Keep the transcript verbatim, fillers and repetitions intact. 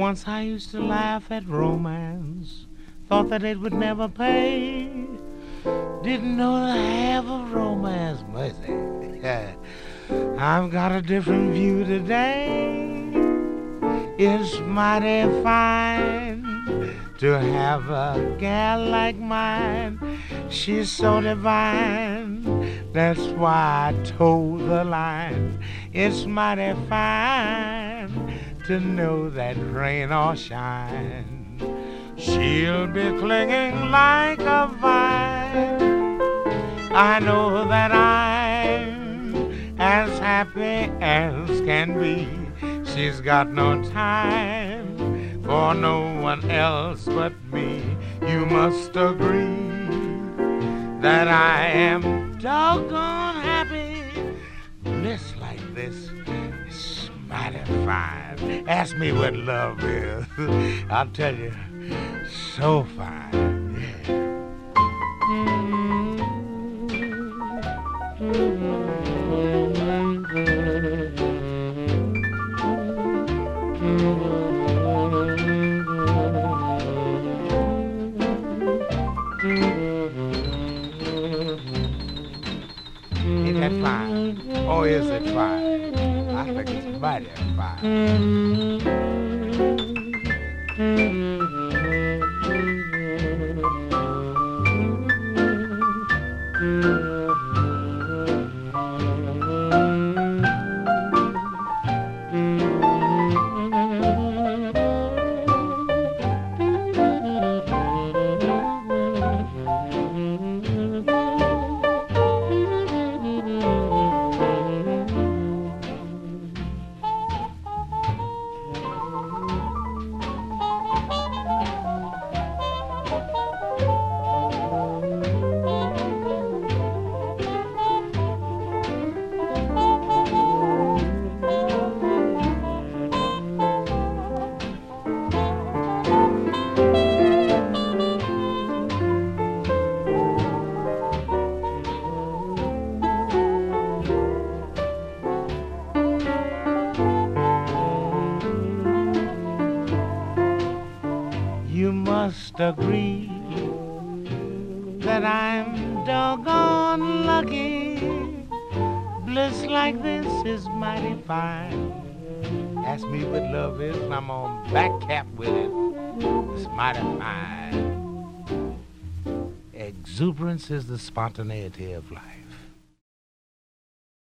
Once I used to laugh at romance, thought that it would never pay. Didn't know the half of romance, mercy. I've got a different view today. It's mighty fine to have a gal like mine. She's so divine, that's why I toe the line. It's mighty fine to know that rain or shine, she'll be clinging like a vine. I know that I'm as happy as can be. She's got no time for no one else but me. You must agree that I am doggone happy. Bliss like this is mighty fine. Ask me what love is. I'll tell you, so fine. Yeah. Ain't that fine? Or is it fine? I think it's mighty fine. You must agree that I'm doggone lucky. Bliss like this is mighty fine. Ask me what love is and I'm on back cap with it. It's mighty fine. Exuberance is the spontaneity of life.